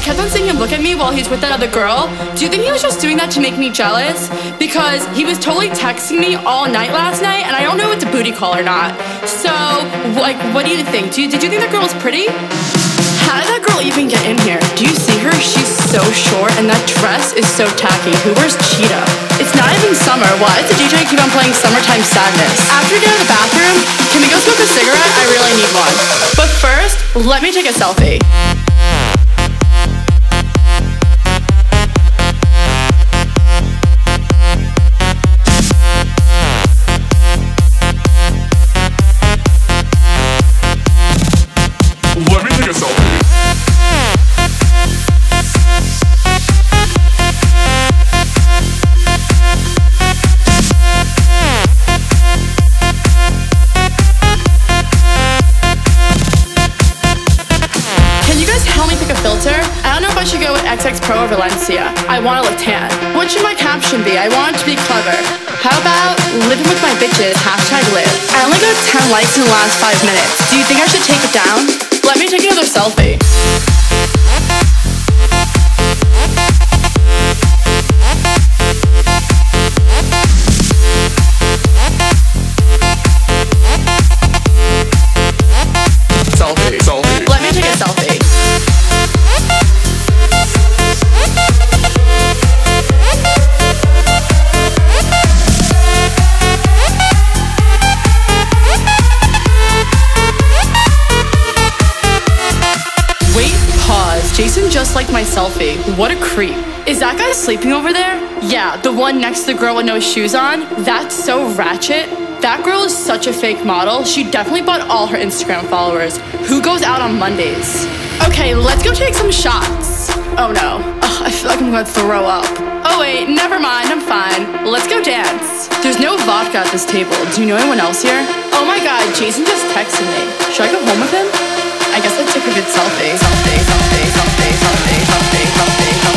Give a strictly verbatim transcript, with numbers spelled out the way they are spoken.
kept on seeing him look at me while he's with that other girl. Do you think he was just doing that to make me jealous? Because he was totally texting me all night last night, and I don't know if it's a booty call or not. So, like, what do you think? Do you, did you think that girl was pretty? How did that girl even get in here? Do you see her? She's so short, and that dress is so tacky. Who wears cheetah? It's not even summer. Why does the D J keep on playing Summertime Sadness? After we get out of the bathroom, can we go smoke a cigarette? I really need one. But first, let me take a selfie. Let me take a selfie. Can you guys help me pick a filter? I don't know if I should go with X X Pro or Valencia. I want to look tan. What should my caption be? I want it to be clever. How about living with my bitches, hashtag live. I only got ten likes in the last five minutes. Do you think I should take it down? Let me take another selfie. Selfie, selfie. Let me take a selfie. Wait, pause. Jason just liked my selfie. What a creep. Is that guy sleeping over there? Yeah, the one next to the girl with no shoes on. That's so ratchet. That girl is such a fake model. She definitely bought all her Instagram followers. Who goes out on Mondays? Okay, let's go take some shots. Oh no. Ugh, I feel like I'm gonna throw up. Oh wait, never mind, I'm fine. Let's go dance. There's no vodka at this table. Do you know anyone else here? Oh my god, Jason just texted me. Should I go home with him? I guess I took a good selfie. Selfie, selfie, selfie, selfie, selfie, selfie.